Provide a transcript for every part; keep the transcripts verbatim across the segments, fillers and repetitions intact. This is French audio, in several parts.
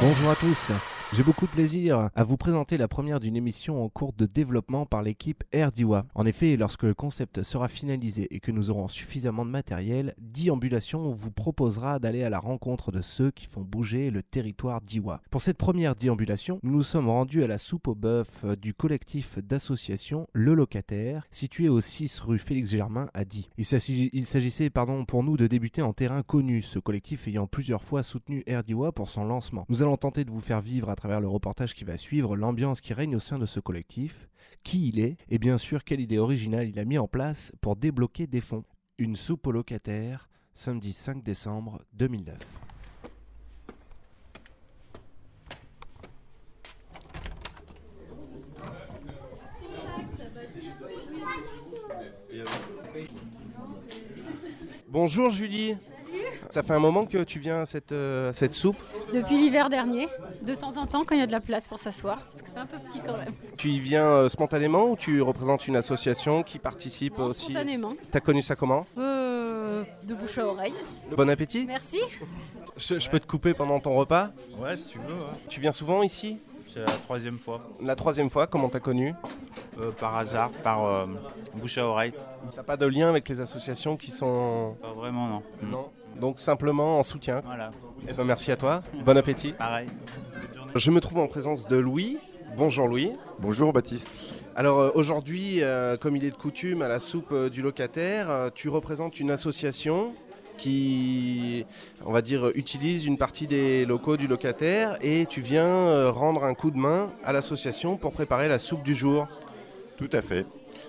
Bonjour à tous. J'ai beaucoup de plaisir à vous présenter la première d'une émission en cours de développement par l'équipe Erdiwa. En effet, lorsque le concept sera finalisé et que nous aurons suffisamment de matériel, Déambulation vous proposera d'aller à la rencontre de ceux qui font bouger le territoire d'Iwa. Pour cette première déambulation, nous nous sommes rendus à la soupe au bœuf du collectif d'association Le Locataire, situé au six rue Félix Germain à Die. Il s'agissait, il s'agissait pardon, pour nous de débuter en terrain connu, ce collectif ayant plusieurs fois soutenu Erdiwa pour son lancement. Nous allons tenter de vous faire vivre à travers le reportage qui va suivre l'ambiance qui règne au sein de ce collectif, qui il est et bien sûr quelle idée originale il a mis en place pour débloquer des fonds. Une soupe aux locataires, samedi cinq décembre deux mille neuf. Bonjour Julie. Ça fait un moment que tu viens à cette, euh, cette soupe. Depuis l'hiver dernier, de temps en temps quand il y a de la place pour s'asseoir, parce que c'est un peu petit quand même. Tu y viens euh, spontanément ou tu représentes une association qui participe Non, aussi? Spontanément. T'as connu ça comment? Euh, de bouche à oreille. Bon appétit. Merci. Je, je peux te couper pendant ton repas? Ouais, si tu veux. Ouais. Tu viens souvent ici? C'est la troisième fois. La troisième fois, comment t'as connu? Euh, par hasard, par euh, bouche à oreille. T'as pas de lien avec les associations qui sont... Pas vraiment, non. Non. Donc simplement en soutien. Voilà. Eh ben merci à toi. Bon appétit. Pareil. Je me trouve en présence de Louis. Bonjour Louis. Bonjour Baptiste. Alors euh, aujourd'hui, euh, comme il est de coutume à la soupe euh, du locataire, euh, tu représentes une association qui, on va dire, utilise une partie des locaux du locataire et tu viens euh, rendre un coup de main à l'association pour préparer la soupe du jour. Tout à fait.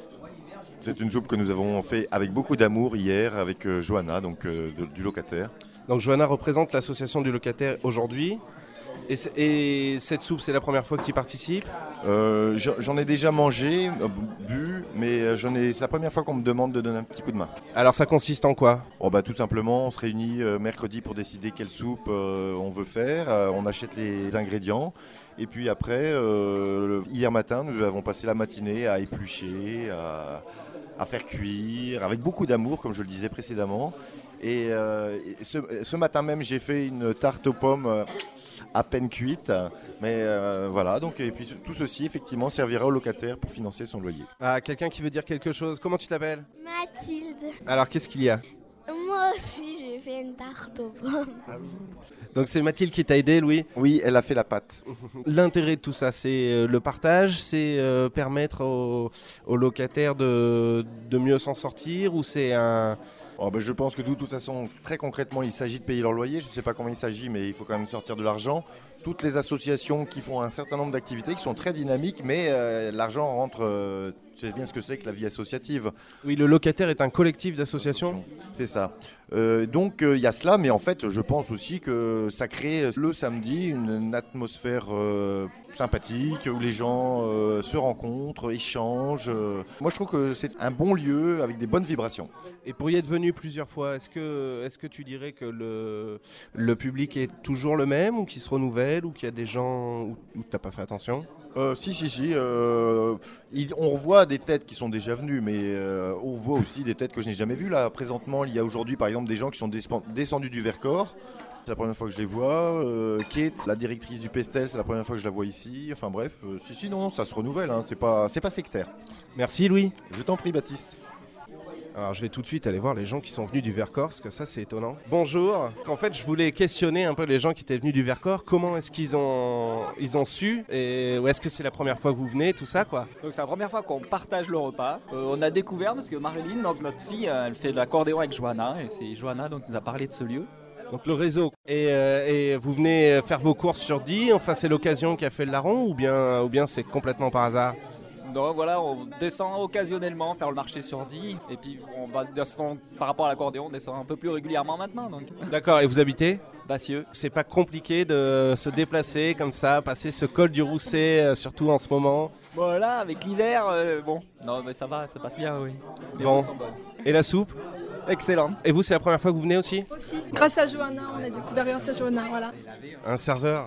C'est une soupe que nous avons fait avec beaucoup d'amour hier avec euh, Johanna, donc euh, de- du locataire. Donc Johanna représente l'association du locataire aujourd'hui. Et, c- et cette soupe, c'est la première fois que tu y participes? Euh, j'en j'en ai déjà mangé, euh, bu, mais euh, j'en ai- c'est la première fois qu'on me demande de donner un petit coup de main. Alors ça consiste en quoi? Oh, bah, tout simplement, on se réunit euh, mercredi pour décider quelle soupe euh, on veut faire. Euh, on achète les ingrédients. Et puis après, euh, le- hier matin, nous avons passé la matinée à éplucher, à, à faire cuire, avec beaucoup d'amour, comme je le disais précédemment. Et, euh, et ce, ce matin même, j'ai fait une tarte aux pommes euh, à peine cuite. Mais euh, voilà, donc, et puis tout ceci, effectivement, servira au locataire pour financer son loyer. Ah, quelqu'un qui veut dire quelque chose. Comment tu t'appelles? Mathilde. Alors qu'est-ce qu'il y a? Moi aussi, j'ai fait une tarte aux pommes. Donc c'est Mathilde qui t'a aidé, Louis. Oui, elle a fait la pâte. L'intérêt de tout ça, c'est euh, le partage, c'est euh, permettre aux, aux locataires de, de mieux s'en sortir, ou c'est un... Oh, ben, je pense que de toute façon, très concrètement, il s'agit de payer leur loyer. Je ne sais pas combien il s'agit, mais il faut quand même sortir de l'argent. Toutes les associations qui font un certain nombre d'activités qui sont très dynamiques, mais euh, l'argent rentre. Euh, tu sais bien ce que c'est que la vie associative. Oui, le locataire est un collectif d'associations. C'est ça. Euh, donc il euh, y a cela, mais en fait, je pense aussi que ça crée le samedi une, une atmosphère euh, sympathique où les gens euh, se rencontrent, échangent. Euh. Moi, je trouve que c'est un bon lieu avec des bonnes vibrations. Et pour y être venu plusieurs fois, est-ce que, est-ce que tu dirais que le, le public est toujours le même, ou qu'il se renouvelle, ou qu'il y a des gens où, où tu n'as pas fait attention? Euh, si, si, si. Euh, il- on voit des têtes qui sont déjà venues, mais euh, on voit aussi des têtes que je n'ai jamais vues. Là, présentement, il y a aujourd'hui, par exemple, des gens qui sont despen- descendus du Vercors. C'est la première fois que je les vois. Euh, Kate, la directrice du Pestel, c'est la première fois que je la vois ici. Enfin bref, euh, si, si, non, ça se renouvelle. Hein. C'est pas, c'est pas sectaire. Merci Louis. Je t'en prie, Baptiste. Alors je vais tout de suite aller voir les gens qui sont venus du Vercors, parce que ça c'est étonnant. Bonjour. En fait je voulais questionner un peu les gens qui étaient venus du Vercors. Comment est-ce qu'ils ont, ils ont su, et ou est-ce que c'est la première fois que vous venez, tout ça quoi? Donc c'est la première fois qu'on partage le repas. Euh, on a découvert parce que Marilyn, donc notre fille, euh, elle fait de l'accordéon avec Johanna et c'est Johanna donc qui nous a parlé de ce lieu. Donc le réseau. Et, euh, et vous venez faire vos courses sur Die, enfin c'est l'occasion qui a fait le larron, ou bien, ou bien c'est complètement par hasard? Donc voilà, on descend occasionnellement faire le marché sur Die et puis on va descendre par rapport à l'accordéon, on descend un peu plus régulièrement maintenant. Donc D'accord, et vous habitez? Bassieux. C'est pas compliqué de se déplacer comme ça, passer ce col du Rousset, euh, surtout en ce moment? Voilà, avec l'hiver, euh, bon. Non mais ça va, ça passe bien, oui. Les Bon. routes sont bonnes. Et la soupe? Excellente. Et vous, c'est la première fois que vous venez aussi? Aussi, grâce à Johanna, on a découvert grâce à Johanna, voilà. Un serveur?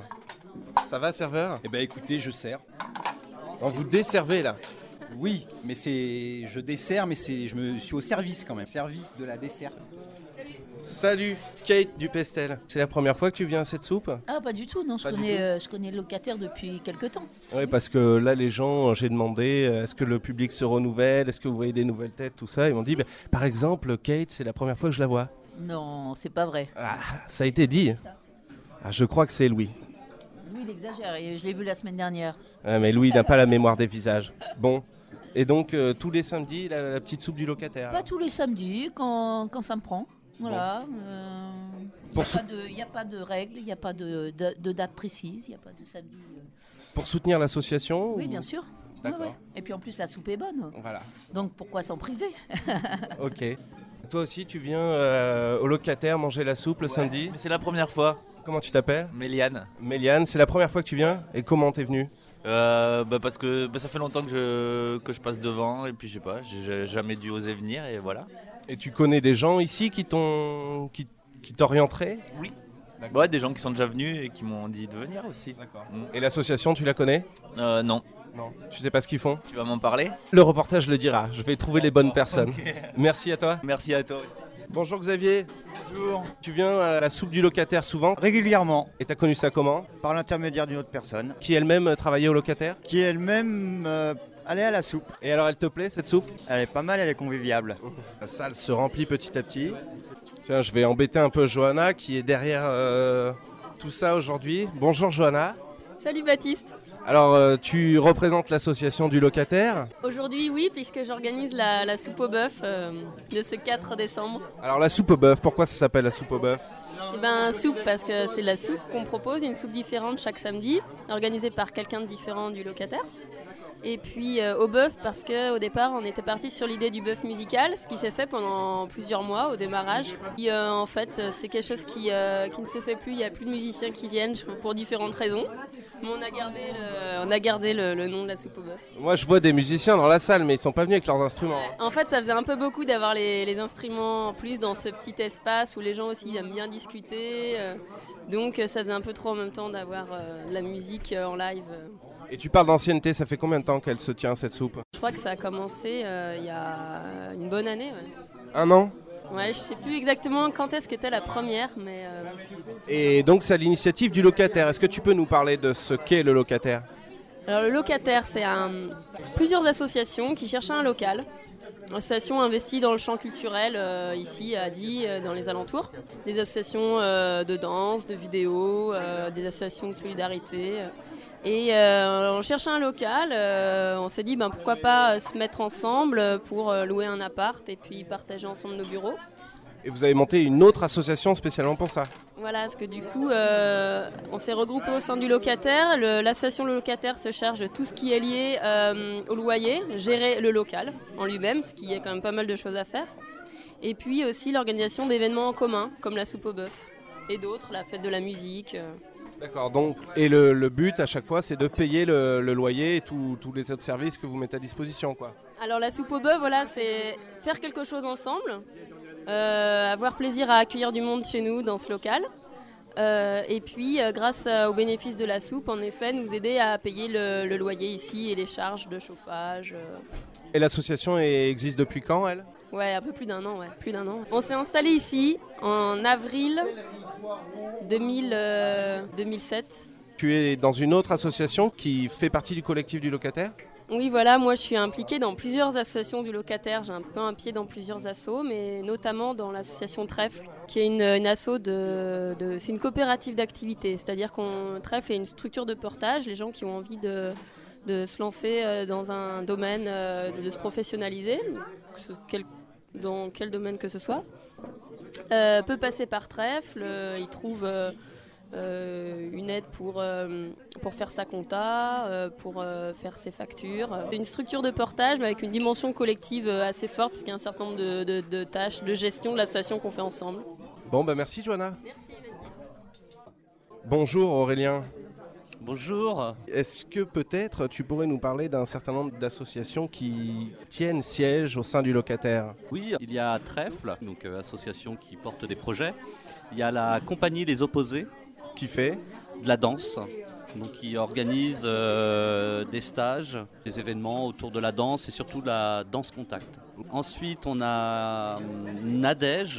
Ça va, serveur? Eh ben écoutez, je sers. On vous desservez là? Oui, mais c'est, je dessert, mais c'est, je me suis au service quand même, service de la dessert. Salut, Kate du Pestel. C'est la première fois que tu viens à cette soupe ? Ah, pas du tout, non, je, Pas du connais, tout. euh, je connais le locataire depuis quelques temps. Oui, parce que là, les gens, j'ai demandé, euh, est-ce que le public se renouvelle ? Est-ce que vous voyez des nouvelles têtes, tout ça ? Ils m'ont dit, bah, par exemple, Kate, c'est la première fois que je la vois. Non, c'est pas vrai. Ah, ça a été dit. Ah, je crois que c'est Louis. Louis, il exagère, et je l'ai vu la semaine dernière. Ah, mais Louis n'a pas la mémoire des visages. Bon. Et donc, euh, tous les samedis, la, la petite soupe du locataire. Pas tous les samedis, quand, quand ça me prend. Voilà. Euh, Il Pour n'y sou- a, a pas de règles, il n'y a pas de, de, de date précise, il n'y a pas de samedi. euh. Pour soutenir l'association Oui, ou- bien sûr. Ouais, D'accord. ouais. Et puis en plus, la soupe est bonne. Voilà. Donc pourquoi s'en priver ? Ok. Toi aussi, tu viens euh, au locataire manger la soupe le samedi. Mais c'est la première fois. Comment tu t'appelles ? Méliane. Méliane, c'est la première fois que tu viens ? Et comment t'es venu ? Euh, bah parce que bah ça fait longtemps que je, que je passe devant et puis je sais pas, j'ai j'ai jamais dû oser venir et voilà. Et tu connais des gens ici qui t'ont qui, qui t'orienteraient ? Oui. Ouais, des gens qui sont déjà venus et qui m'ont dit de venir aussi. D'accord. Mm. Et l'association, tu la connais ? Euh, non, Non. Tu sais pas ce qu'ils font ? tu vas m'en parler ? Le reportage le dira. Je vais trouver les bonnes personnes. Merci à toi. Merci à toi aussi. Bonjour Xavier. Bonjour. Tu viens à la soupe du locataire souvent ? Régulièrement, Et t'as connu ça comment ? par l'intermédiaire d'une autre personne, Qui elle-même travaillait au locataire ? qui elle-même euh, allait à la soupe. Et alors elle te plaît cette soupe ? Elle est pas mal, elle est conviviale. La salle se remplit petit à petit. Tiens, je vais embêter un peu Johanna qui est derrière euh, tout ça aujourd'hui. Bonjour Johanna. Salut Baptiste. Alors euh, tu représentes l'association du locataire. Aujourd'hui oui, puisque j'organise la, la soupe au bœuf euh, de ce quatre décembre. Alors la soupe au bœuf, pourquoi ça s'appelle la soupe au bœuf ? Et ben soupe parce que c'est la soupe qu'on propose, une soupe différente chaque samedi, organisée par quelqu'un de différent du locataire. Et puis euh, au bœuf parce qu'au départ on était parti sur l'idée du bœuf musical, ce qui s'est fait pendant plusieurs mois au démarrage. Et, euh, en fait c'est quelque chose qui, euh, qui ne se fait plus, il n'y a plus de musiciens qui viennent pour différentes raisons. Mais on a gardé le, on a gardé le, le nom de la soupe au bœuf. Moi je vois des musiciens dans la salle mais ils sont pas venus avec leurs instruments. En fait, ça faisait un peu beaucoup d'avoir les, les instruments en plus dans ce petit espace où les gens aussi aiment bien discuter. euh, donc ça faisait un peu trop en même temps d'avoir euh, de la musique euh, en live. euh. Et tu parles d'ancienneté, ça fait combien de temps qu'elle se tient cette soupe ? Je crois que ça a commencé euh, il y a une bonne année. Ouais. Un an ? Ouais, je sais plus exactement quand est-ce qu'était la première, mais euh, Et donc c'est à l'initiative du locataire. Est-ce que tu peux nous parler de ce qu'est le locataire ? alors le locataire, c'est un, plusieurs associations qui cherchaient un local. Associations investies dans le champ culturel euh, ici à Die, euh, dans les alentours. Des associations euh, de danse, de vidéo, euh, des associations de solidarité. euh. Et euh, on cherchait un local, euh, on s'est dit ben, pourquoi pas euh, se mettre ensemble pour euh, louer un appart et puis partager ensemble nos bureaux. Et vous avez monté une autre association spécialement pour ça ? Voilà, parce que du coup, euh, on s'est regroupé au sein du locataire. Le- L'association Le Locataire se charge de tout ce qui est lié euh, au loyer, gérer le local en lui-même, ce qui est quand même pas mal de choses à faire. Et puis aussi l'organisation d'événements en commun, comme la soupe au bœuf et d'autres, la fête de la musique. euh. D'accord, donc, et le, le but à chaque fois c'est de payer le, le loyer et tous tous les autres services que vous mettez à disposition, quoi. Alors la soupe au bœuf, voilà, c'est faire quelque chose ensemble, euh, avoir plaisir à accueillir du monde chez nous dans ce local. Euh, et puis, euh, grâce euh, aux bénéfices de la soupe, en effet, nous aider à payer le, le loyer ici et les charges de chauffage. euh. Et l'association est- existe depuis quand, elle ? Ouais, un peu plus d'un an, ouais, plus d'un an. On s'est installé ici en avril deux mille, euh, deux mille sept. Tu es dans une autre association qui fait partie du collectif du locataire ? Oui, voilà, moi je suis impliquée dans plusieurs associations du locataire. J'ai un peu un pied dans plusieurs assos, mais notamment dans l'association Trèfle, qui est une, une asso de, de- c'est une coopérative d'activité. C'est-à-dire qu'on Trèfle est une structure de portage. Les gens qui ont envie de, de se lancer euh, dans un domaine, euh, de, de se professionnaliser, que- quel- dans quel domaine que ce soit, euh, peut passer par Trèfle. Euh, ils trouvent euh, euh, une aide pour, euh, pour faire sa compta, euh, pour euh, faire ses factures. Une structure de portage mais avec une dimension collective euh, assez forte parce qu'il y a un certain nombre de, de- de tâches de gestion de l'association qu'on fait ensemble. Bon, bah merci Johanna. Bonjour Aurélien. Bonjour. Est-ce que peut-être tu pourrais nous parler d'un certain nombre d'associations qui tiennent siège au sein du locataire ? Oui, il y a Trèfle, donc euh, association qui porte des projets. Il y a la compagnie Les Opposés. Qui fait de la danse, donc qui organise euh, des stages, des événements autour de la danse et surtout la danse contact. Ensuite, on a hum, Nadège,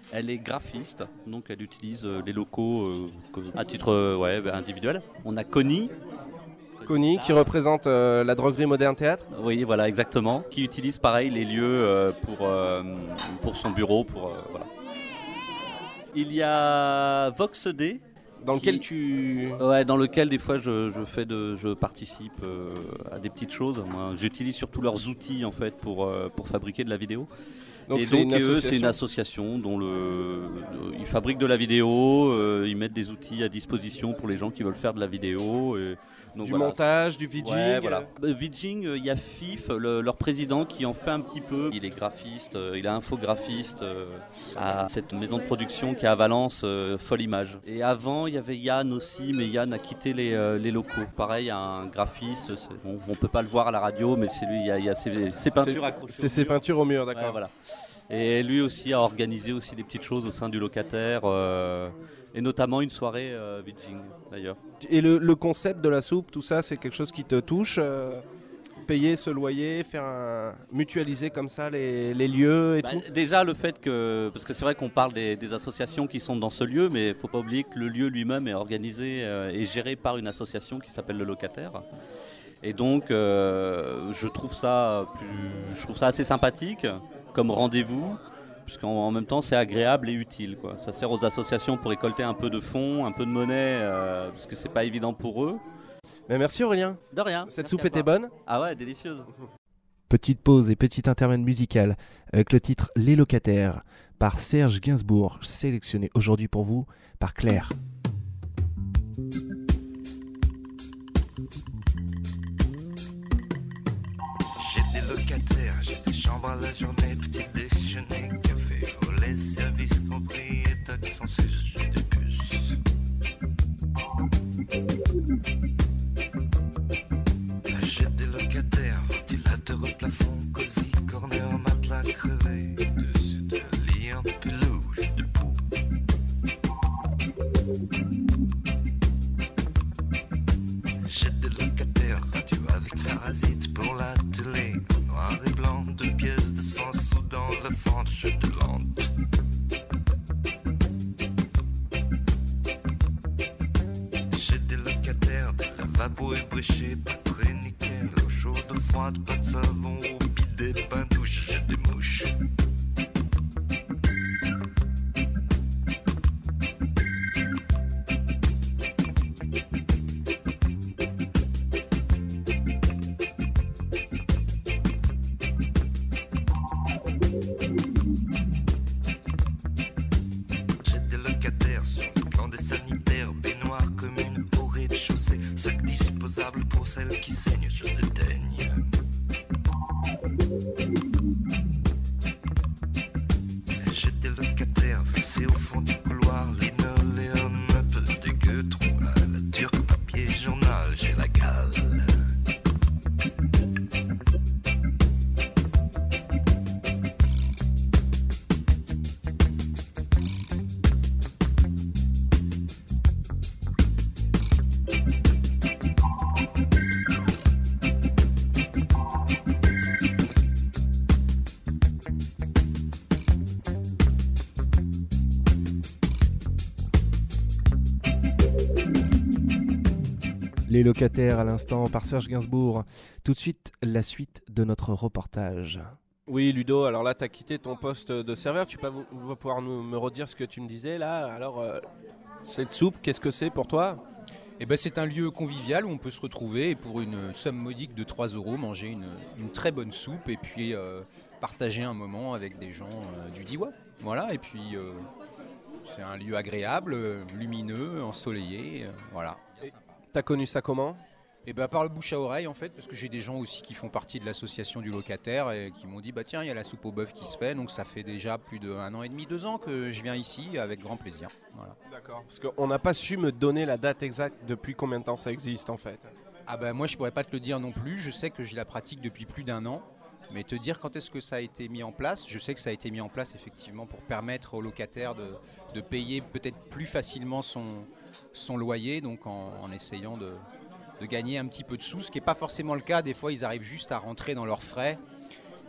Elle est graphiste, donc elle utilise euh, les locaux euh, que- à titre euh, ouais, bah, individuel. On a Connie. Connie qui représente euh, la droguerie Moderne Théâtre. Oui, voilà, exactement. Qui utilise pareil les lieux euh, pour, euh, pour son bureau. Pour, euh, voilà. Il y a VoxD. Dans qui- lequel tu... Ouais, dans lequel des fois je, je, fais de, je participe euh, à des petites choses. Moi, j'utilise surtout leurs outils en fait pour, euh, pour fabriquer de la vidéo. Donc et c'est donc une et eux, association. c'est une association dont le, le- ils fabriquent de la vidéo, euh, ils mettent des outils à disposition pour les gens qui veulent faire de la vidéo. Et donc Du voilà. montage, du vidging. Ouais, voilà. Euh, Vidging, euh, il y a Fif, le- leur président, qui en fait un petit peu. Il est graphiste, euh, il est infographiste euh, à cette maison de production qui est à Valence, euh, Folle Image. Et avant, il y avait Yann aussi, mais Yann a quitté les, euh, les locaux. Pareil, un graphiste, c'est- bon, on peut pas le voir à la radio, mais c'est lui, il y a, il y a ses, ses peintures C'est- accrochées. C'est au ses mur. peintures au mur, d'accord. Ouais, voilà. Et lui aussi a organisé aussi des petites choses au sein du locataire, euh, et notamment une soirée euh, Vidging d'ailleurs. Et le, le concept de la soupe, tout ça, c'est quelque chose qui te touche euh, payer ce loyer, faire un... mutualiser comme ça les, les lieux et Bah, tout. déjà le fait que, parce que c'est vrai qu'on parle des, des associations qui sont dans ce lieu, mais il ne faut pas oublier que le lieu lui-même est organisé euh, et géré par une association qui s'appelle le locataire. Et donc euh, je trouve ça plus, je trouve ça assez sympathique comme rendez-vous, puisqu'en en même temps c'est agréable et utile, quoi. Ça sert aux associations pour récolter un peu de fonds, un peu de monnaie, euh, parce que c'est pas évident pour eux. Mais merci Aurélien. De rien. Cette Merci soupe à était toi. bonne? Ah ouais, délicieuse. Petite pause et petit intermède musical avec le titre Les Locataires par Serge Gainsbourg, sélectionné aujourd'hui pour vous par Claire. J'ai des locataires, j'ai des chambres à la journée, petit déjeuner, café, volet, service compris et taxes sans cesse, j'ai des puces. J'ai des locataires, ventilateur au plafond, cosy, corner, matelas crevé, dessus de lit en peluche de poux. J'ai des locataires, radio avec parasites pour la télé, noir et blanc, deux pièces de cent sous dans la fente, je te lente. J'ai des locataires, des lavabos ébréchés, pas très nickel, eau chaude, froide, pas de savon, au bidet, bain douche, j'ai des mouches. J'ai des locataires sur le plan des sanitaires, baignoire commune au rez-de-chaussée, sac disposable pour celles qui saignent, je dédaigne. J'ai des locataires fixés au fond du couloir, linoléum un peu dégueu, trou à la turque, papier, journal, j'ai la gale. Les Locataires à l'instant par Serge Gainsbourg. Tout de suite, la suite de notre reportage. Oui Ludo, alors là tu as quitté ton poste de serveur, tu vas, vas pouvoir nous, me redire ce que tu me disais là. Alors euh, cette soupe, qu'est-ce que c'est pour toi? Eh ben, c'est un lieu convivial où on peut se retrouver et pour une somme modique de trois euros manger une, une très bonne soupe et puis euh, partager un moment avec des gens euh, du Diois. Voilà, et puis euh, c'est un lieu agréable, euh, lumineux, ensoleillé, euh, voilà. T'as connu ça comment? Et ben, par le bouche à oreille en fait, parce que j'ai des gens aussi qui font partie de l'association du locataire et qui m'ont dit bah tiens il y a la soupe au bœuf qui se fait, donc ça fait déjà plus d'un an et demi, deux ans que je viens ici avec grand plaisir. Voilà. D'accord. Parce qu'on n'a pas su me donner la date exacte depuis combien de temps ça existe en fait. Ah ben moi je pourrais pas te le dire non plus, je sais que j'ai la pratique depuis plus d'un an, mais te dire quand est-ce que ça a été mis en place, je sais que ça a été mis en place effectivement pour permettre aux locataires de, de payer peut-être plus facilement son, son loyer, donc en, en essayant de, de gagner un petit peu de sous, ce qui n'est pas forcément le cas, des fois ils arrivent juste à rentrer dans leurs frais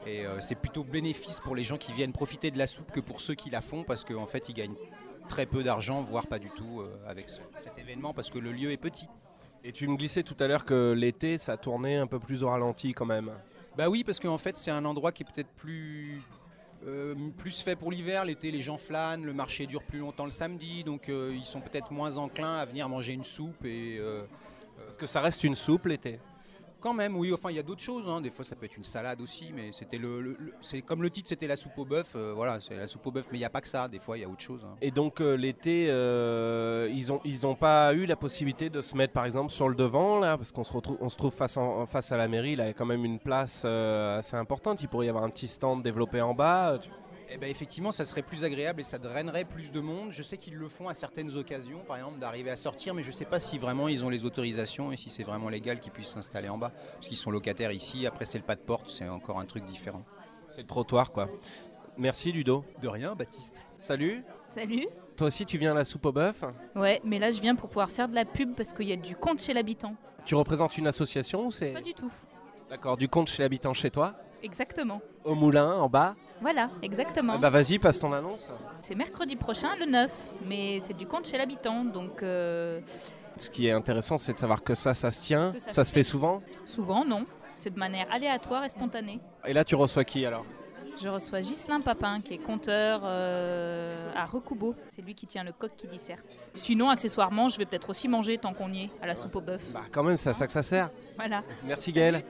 Et euh, c'est plutôt bénéfice pour les gens qui viennent profiter de la soupe que pour ceux qui la font, parce qu'en fait ils gagnent très peu d'argent, voire pas du tout euh, avec ce, cet événement, parce que le lieu est petit. Et tu me glissais tout à l'heure que l'été, ça tournait un peu plus au ralenti quand même. Bah oui, parce qu'en fait c'est un endroit qui est peut-être plus... Euh, plus fait pour l'hiver. L'été les gens flânent, le marché dure plus longtemps le samedi, donc euh, ils sont peut-être moins enclins à venir manger une soupe. Et, euh, Est-ce que ça reste une soupe l'été ? Quand même, oui, enfin il y a d'autres choses, hein. Des fois ça peut être une salade aussi, mais c'était le, le, le c'est comme le titre c'était la soupe au bœuf, euh, voilà, c'est la soupe au bœuf, mais il n'y a pas que ça, des fois il y a autre chose, hein. Et donc euh, l'été, euh, ils ont ils ont pas eu la possibilité de se mettre par exemple sur le devant là, parce qu'on se retrouve on se trouve face en, face à la mairie, là il y a quand même une place euh, assez importante, il pourrait y avoir un petit stand développé en bas. Tu... Eh ben effectivement, ça serait plus agréable et ça drainerait plus de monde. Je sais qu'ils le font à certaines occasions, par exemple d'arriver à sortir, mais je ne sais pas si vraiment ils ont les autorisations et si c'est vraiment légal qu'ils puissent s'installer en bas. Parce qu'ils sont locataires ici, après c'est le pas de porte, c'est encore un truc différent. C'est le trottoir quoi. Merci Ludo. De rien Baptiste. Salut. Salut. Toi aussi tu viens à la soupe au bœuf ? Ouais, mais là je viens pour pouvoir faire de la pub parce qu'il y a du compte chez l'habitant. Tu représentes une association ou c'est... Pas du tout. D'accord, du compte chez l'habitant chez toi ? Exactement. Au moulin, en bas ? Voilà, exactement. Eh bah vas-y, passe ton annonce. C'est mercredi prochain, le neuf, mais c'est du compte chez l'habitant, donc... Euh... Ce qui est intéressant, c'est de savoir que ça, ça se tient. Que ça Ça se se fait souvent ? Souvent, non. C'est de manière aléatoire et spontanée. Et là, tu reçois qui alors ? Je reçois Ghislain Papin, qui est compteur euh, à Recoubeau. C'est lui qui tient le coq qui disserte. Sinon, accessoirement, je vais peut-être aussi manger tant qu'on y est, à la soupe au bœuf. Bah quand même, c'est à ça que ça sert. Voilà. Merci Gaëlle.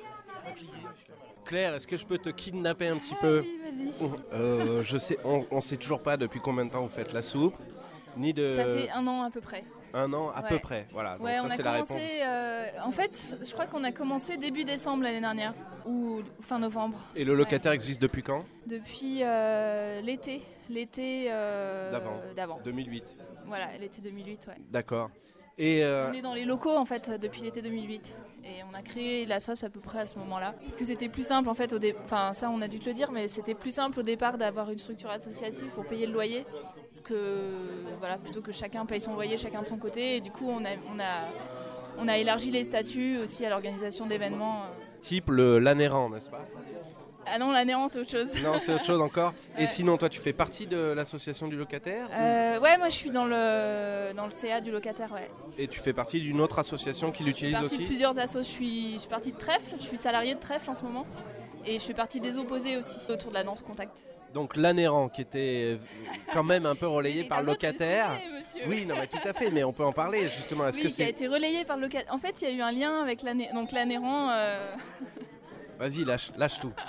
Claire, est-ce que je peux te kidnapper un petit Ah, peu ? oui, vas-y. euh, Je sais, on, on sait toujours pas depuis combien de temps vous faites la soupe, ni de. Ça fait un an à peu près. Un an à Ouais. peu près, voilà. Donc Ouais, ça on a c'est la commencé. réponse. euh, en fait, je crois qu'on a commencé début décembre l'année dernière ou fin novembre. Et le locataire existe depuis quand ? Depuis euh, l'été, l'été euh, D'avant. d'avant. deux mille huit. Voilà, l'été deux mille huit, ouais. D'accord. Et euh, On est dans les locaux en fait depuis l'été deux mille huit et on a créé la sauce à peu près à ce moment-là parce que c'était plus simple en fait au dé... enfin ça on a dû te le dire mais c'était plus simple au départ d'avoir une structure associative pour payer le loyer que voilà plutôt que chacun paye son loyer chacun de son côté et du coup on a on a on a élargi les statuts aussi à l'organisation d'événements. type le l'Anéran, n'est-ce pas ? Ah non, l'adhérence c'est autre chose. Non, c'est autre chose encore. Ouais. Et sinon, toi, tu fais partie de l'association du locataire ? Euh, ouais, moi je suis dans le dans le C A du locataire, ouais. Et tu fais partie d'une autre association qui Je l'utilise fais partie aussi ? de plusieurs assos. Je suis, je suis partie de Trèfle, je suis salariée de Trèfle en ce moment. Et je fais partie des opposés aussi, autour de la danse contact. Donc l'Anéran, qui était quand même un peu relayé par le locataire. monsieur. Oui, non, mais tout à fait, mais on peut en parler justement. Est-ce Oui, que qui a c'est... été relayé par le locataire. En fait, il y a eu un lien avec l'Ané... Donc l'Anéran... Euh... Vas-y, lâche, lâche tout.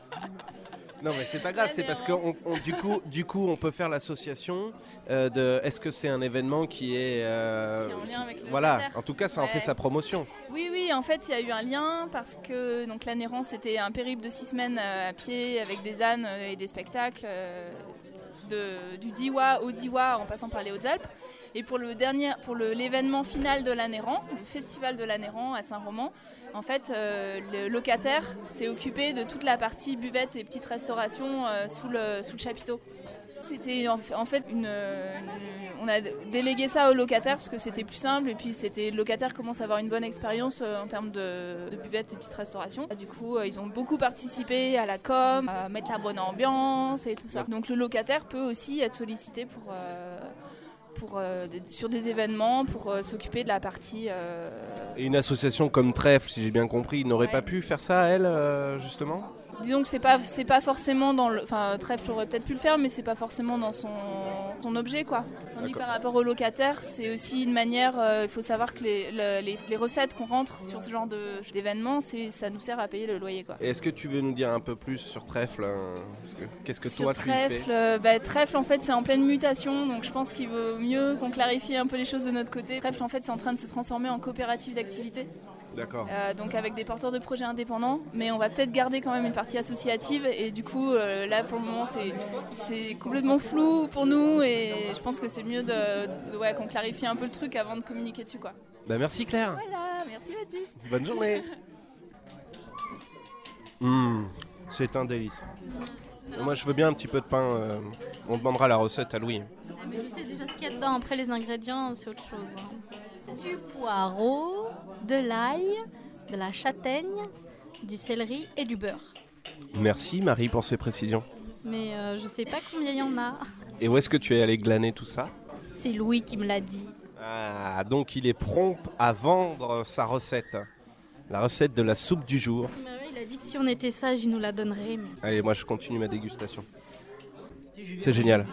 Non mais c'est pas grave, c'est parce que on, on- du coup, du coup, on peut faire l'association euh, de. Est-ce que c'est un événement qui est, euh, Qui est en lien avec le voilà. locataire. En tout cas, ça en Ouais. fait sa promotion. Oui, oui, en fait, il y a eu un lien parce que donc l'Anéran, c'était un périple de six semaines euh, à pied avec des ânes euh, et des spectacles. euh, De, du Diois au Diois en passant par les Hautes-Alpes. Et pour le dernier, pour le- l'événement final de l'Anéran, le festival de l'Anéran à Saint-Roman, en fait, euh, le locataire s'est occupé de toute la partie buvette et petite restauration euh, sous, le, sous le chapiteau. C'était en, en fait une, une- on a délégué ça au locataire parce que c'était plus simple et puis c'était le locataire commence à avoir une bonne expérience euh, en termes de, de buvette et petite restauration. Du coup, euh, ils ont beaucoup participé à la com, à mettre la bonne ambiance et tout ça. Donc le locataire peut aussi être sollicité pour euh, pour euh, sur des événements pour euh, s'occuper de la partie. euh, Et une association comme Trèfle, si j'ai bien compris, n'aurait pas pu faire ça, elle, euh, justement ? Disons que c'est pas c'est pas forcément dans le enfin Trèfle aurait peut-être pu le faire mais c'est pas forcément dans son son objet quoi. Tandis que par rapport au locataire, c'est aussi une manière euh, il faut savoir que les, le- les, les recettes qu'on rentre sur ce genre de d'événements, c'est ça nous sert à payer le loyer quoi. Et est-ce que tu veux nous dire un peu plus sur Trèfle hein, Est-ce que- Qu'est-ce que Sur toi tu y Trèfle, fais euh, bah, Trèfle en fait c'est en pleine mutation donc je pense qu'il vaut mieux qu'on clarifie un peu les choses de notre côté. Trèfle en fait c'est en train de se transformer en coopérative d'activité. D'accord. Euh, donc avec des porteurs de projets indépendants, mais on va peut-être garder quand même une partie associative et du coup euh, là pour le moment c'est, c'est complètement flou pour nous et je pense que c'est mieux de, de- ouais, qu'on clarifie un peu le truc avant de communiquer dessus quoi. Bah merci Claire. Voilà, merci Baptiste. Bonne journée. Mmh, c'est un délice. Moi je veux bien un petit peu de pain. euh, on demandera la recette à Louis. Mais je sais déjà ce qu'il y a dedans. Après, les ingrédients, c'est autre chose. hein. Du poireau, de l'ail, de la châtaigne, du céleri et du beurre. Merci Marie pour ces précisions. Mais euh, je sais pas combien il y en a. Et où est-ce que tu es allé glaner tout ça? C'est Louis qui me l'a dit. Ah, donc il est prompt à vendre sa recette. La recette de la soupe du jour. Bah ouais, il a dit que si on était sage, il nous la donnerait. Mais... Allez, moi je continue ma dégustation. C'est génial.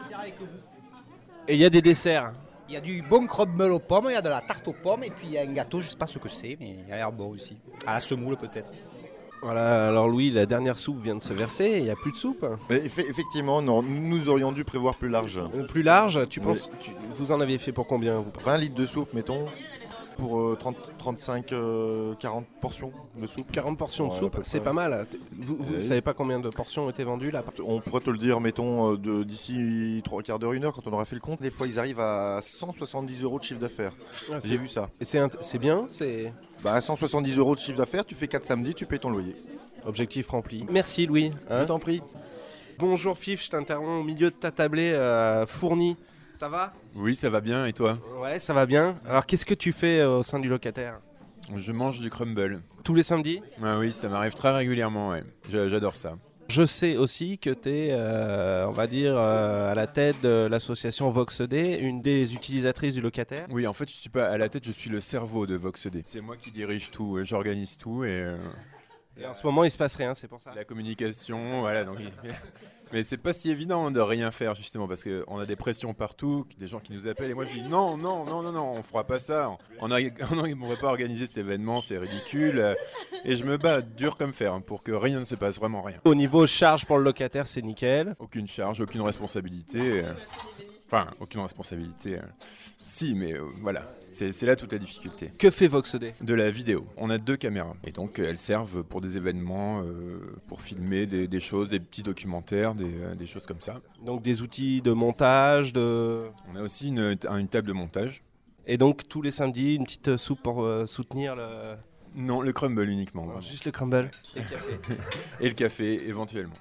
Et il y a des desserts. Il y a du bon crumble aux pommes, il y a de la tarte aux pommes et puis il y a un gâteau, je sais pas ce que c'est, mais il a l'air bon aussi. À la semoule peut-être. Voilà, alors Louis, la dernière soupe vient de se verser, il n'y a plus de soupe. Eff- effectivement, non, nous aurions dû prévoir plus large. Euh, plus large, tu Oui. penses tu- vous en aviez fait pour combien vous? vingt litres de soupe, mettons, pour euh, trente, trente-cinq, euh, quarante portions de soupe. quarante portions de Ouais, soupe, à peu c'est près. pas mal. Vous ne Oui. savez pas combien de portions ont été vendues là? On pourrait te le dire, mettons, euh, de- d'ici trois quarts d'heure, une heure, quand on aura fait le compte. Des fois, ils arrivent à cent soixante-dix euros de chiffre d'affaires. Ah, c'est- J'ai vu ça. Et c'est, int- c'est bien, c'est Bah, cent soixante-dix euros de chiffre d'affaires, tu fais quatre samedis, tu payes ton loyer. objectif rempli. Merci Louis. hein. Je t'en prie. Bonjour Fif, je t'interromps au milieu de ta tablée euh, fournie. Ça va? Oui, ça va bien, et toi? Ouais, ça va bien. Alors qu'est-ce que tu fais euh, au sein du locataire? Je mange du crumble. Tous les samedis? Ah oui, ça m'arrive très régulièrement, ouais. J'a- J'adore ça. Je sais aussi que tu es, on va dire, euh, à la tête de l'association VoxD, une des utilisatrices du locataire. Oui, en fait, je suis pas à la tête, je suis le cerveau de VoxD. C'est moi qui dirige tout, euh, j'organise tout et... euh, Et en ce moment, il se passe rien, c'est pour ça. La communication, voilà. Donc, il- mais c'est pas si évident de rien faire justement parce qu'on a des pressions partout, des gens qui nous appellent et moi je dis non, non, non, non, non, on fera pas ça. On ne pourrait pas organiser cet événement, c'est ridicule. Et je me bats dur comme fer pour que rien ne se passe, vraiment rien. Au niveau charge pour le locataire, c'est nickel. Aucune charge, aucune responsabilité. euh, Enfin, aucune responsabilité. euh, Si, mais euh, voilà, c'est c'est là toute la difficulté. Que fait VoxD? De la vidéo. On a deux caméras et donc euh, elles servent pour des événements, euh, pour filmer des, des choses, des petits documentaires, des, euh, des choses comme ça. Donc des outils de montage, de... On a aussi une, une table de montage. Et donc tous les samedis, une petite soupe pour euh, soutenir le... Non, le crumble uniquement. Non, juste le crumble. Et le café. Et le café, éventuellement.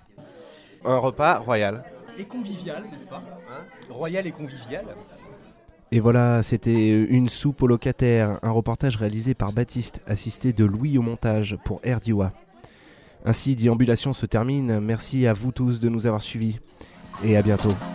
Un repas royal. Et convivial, n'est-ce pas hein Royal et convivial. Et voilà, c'était une soupe au locataire, un reportage réalisé par Baptiste, assisté de Louis au montage pour R D I W A. Ainsi, Déambulation se termine. Merci à vous tous de nous avoir suivis et à bientôt.